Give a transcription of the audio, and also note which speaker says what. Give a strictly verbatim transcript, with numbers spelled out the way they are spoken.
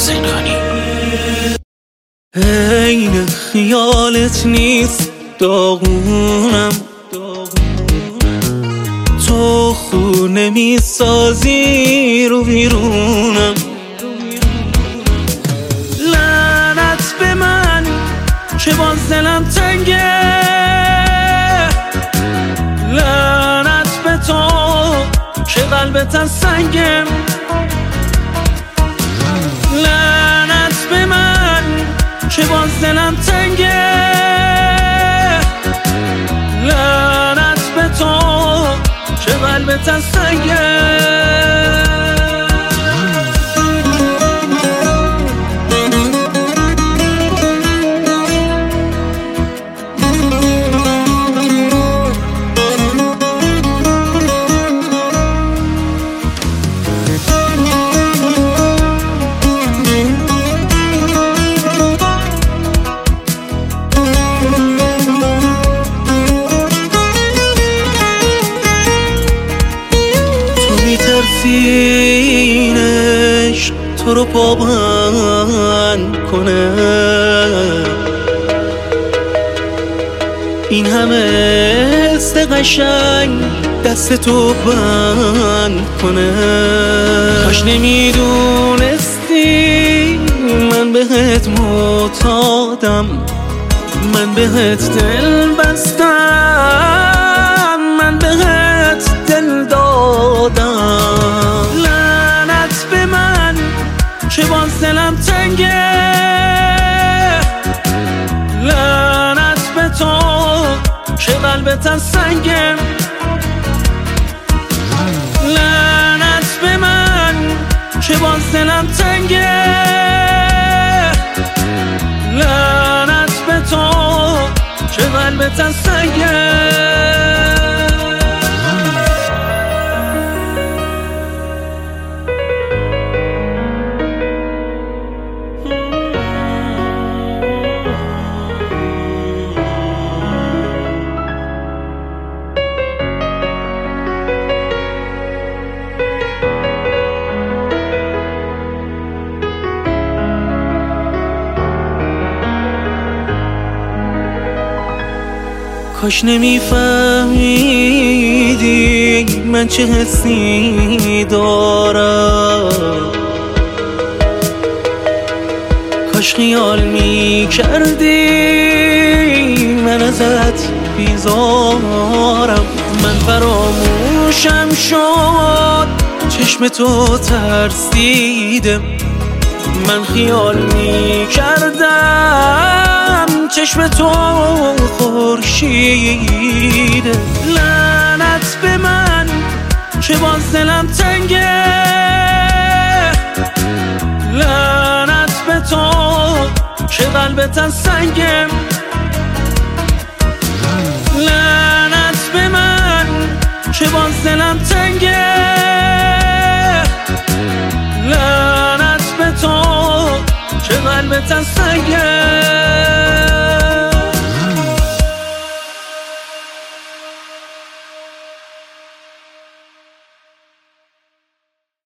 Speaker 1: حسین خانی.
Speaker 2: عین خیالت نیست داغونم، تو خونه میسازی رو بیرونم. لعنت به من که باز دلم تنگه، لعنت به تو که قلبت سنگم. لعنت به من که باز دلم تنگه، لعنت به تو که قلبت سنگه. سینش تو رو پابند کنه، این همه حس قشنگ دست تو بند کنه. کاش نمیدونستی من بهت معتادم، من بهت دل بستم، من بهت دل دادم. لعنت به من که باز دلم تنگه، لعنت به تو که قلبت سنگم. لعنت به من که باز دلم تنگه، لعنت به تو که قلبت سنگم. کاش نمیفهمیدی من چه حسی دارم، کاش خیال میکردی من ازت بیزارم. من فراموشم شد چشم تو ترسیدم، من خیال میکردم چشم تو خورشیده. لعنت به من که باز دلم تنگه، لعنت به تو که قلبت سنگم. لعنت به من که باز دلم تنگه، لعنت به تو که قلبت سنگم.